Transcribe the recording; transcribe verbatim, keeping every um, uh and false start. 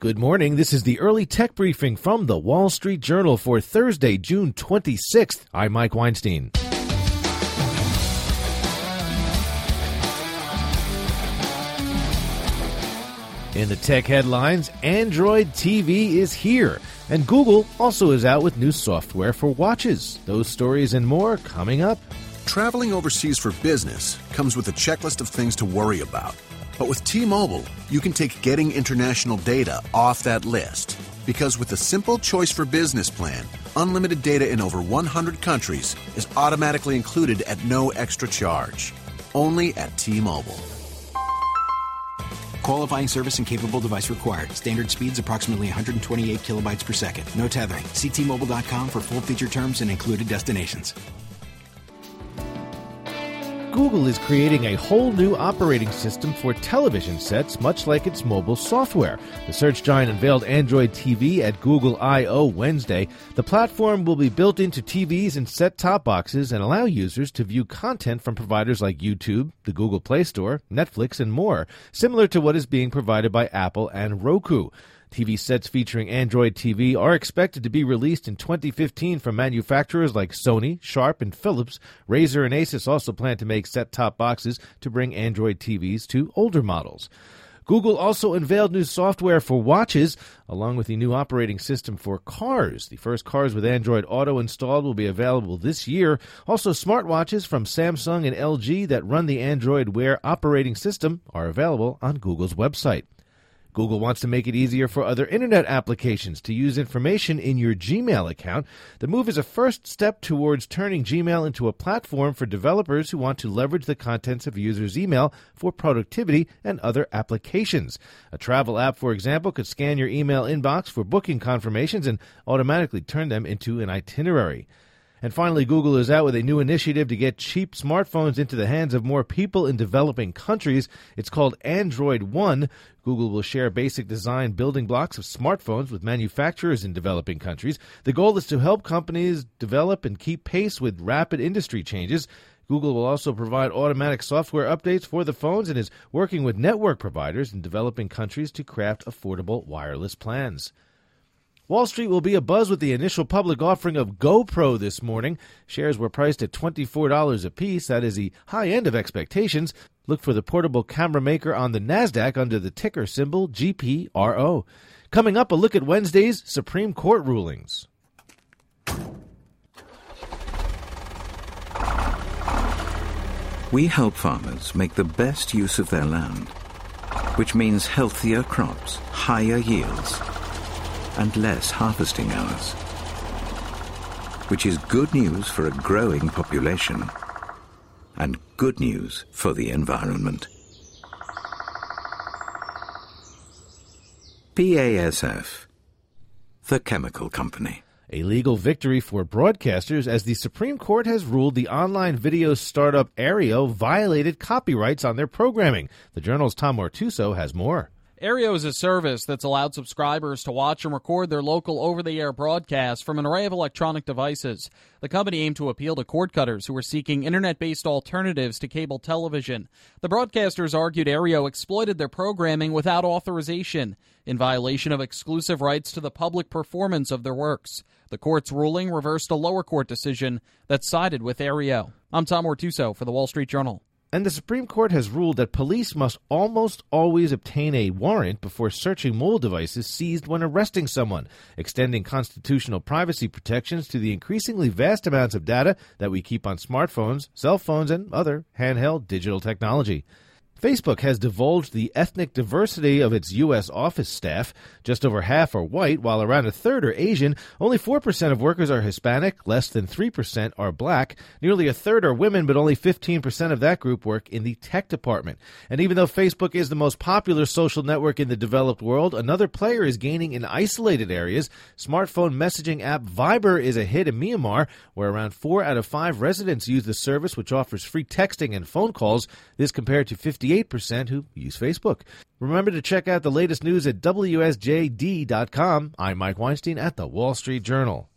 Good morning. This is the early tech briefing from the Wall Street Journal for Thursday, June twenty-sixth. I'm Mike Weinstein. In the tech headlines, Android T V is here, and Google also is out with new software for watches. Those stories and more coming up. Traveling overseas for business comes with a checklist of things to worry about. But with T-Mobile, you can take getting international data off that list. Because with the Simple Choice for Business plan, unlimited data in over one hundred countries is automatically included at no extra charge. Only at T-Mobile. Qualifying service and capable device required. Standard speeds approximately one hundred twenty-eight kilobytes per second. No tethering. See T Mobile dot com for full feature terms and included destinations. Google is creating a whole new operating system for television sets, much like its mobile software. The search giant unveiled Android T V at Google I O Wednesday. The platform will be built into T Vs and set-top boxes and allow users to view content from providers like YouTube, the Google Play Store, Netflix, and more, similar to what is being provided by Apple and Roku. T V sets featuring Android T V are expected to be released in twenty fifteen from manufacturers like Sony, Sharp, and Philips. Razer and Asus also plan to make set-top boxes to bring Android T Vs to older models. Google also unveiled new software for watches, along with the new operating system for cars. The first cars with Android Auto installed will be available this year. Also, smartwatches from Samsung and L G that run the Android Wear operating system are available on Google's website. Google wants to make it easier for other internet applications to use information in your Gmail account. The move is a first step towards turning Gmail into a platform for developers who want to leverage the contents of users' email for productivity and other applications. A travel app, for example, could scan your email inbox for booking confirmations and automatically turn them into an itinerary. And finally, Google is out with a new initiative to get cheap smartphones into the hands of more people in developing countries. It's called Android One. Google will share basic design building blocks of smartphones with manufacturers in developing countries. The goal is to help companies develop and keep pace with rapid industry changes. Google will also provide automatic software updates for the phones and is working with network providers in developing countries to craft affordable wireless plans. Wall Street will be abuzz with the initial public offering of GoPro this morning. Shares were priced at twenty-four dollars apiece. That is the high end of expectations. Look for the portable camera maker on the NASDAQ under the ticker symbol G P R O. Coming up, a look at Wednesday's Supreme Court rulings. We help farmers make the best use of their land, which means healthier crops, higher yields, and less harvesting hours, which is good news for a growing population and good news for the environment. B A S F, the chemical company. A legal victory for broadcasters as the Supreme Court has ruled the online video startup Aereo violated copyrights on their programming. The Journal's Tom Ortuso has more. Aereo is a service that's allowed subscribers to watch and record their local over-the-air broadcasts from an array of electronic devices. The company aimed to appeal to cord cutters who were seeking internet-based alternatives to cable television. The broadcasters argued Aereo exploited their programming without authorization, in violation of exclusive rights to the public performance of their works. The court's ruling reversed a lower court decision that sided with Aereo. I'm Tom Ortuso for The Wall Street Journal. And the Supreme Court has ruled that police must almost always obtain a warrant before searching mobile devices seized when arresting someone, extending constitutional privacy protections to the increasingly vast amounts of data that we keep on smartphones, cell phones, and other handheld digital technology. Facebook has divulged the ethnic diversity of its U S office staff. Just over half are white, while around a third are Asian. Only four percent of workers are Hispanic. Less than three percent are black. Nearly a third are women, but only fifteen percent of that group work in the tech department. And even though Facebook is the most popular social network in the developed world, another player is gaining in isolated areas. Smartphone messaging app Viber is a hit in Myanmar, where around four out of five residents use the service, which offers free texting and phone calls. This compared to fifty-eight percent who use Facebook. Remember to check out the latest news at W S J D dot com. I'm Mike Weinstein at The Wall Street Journal.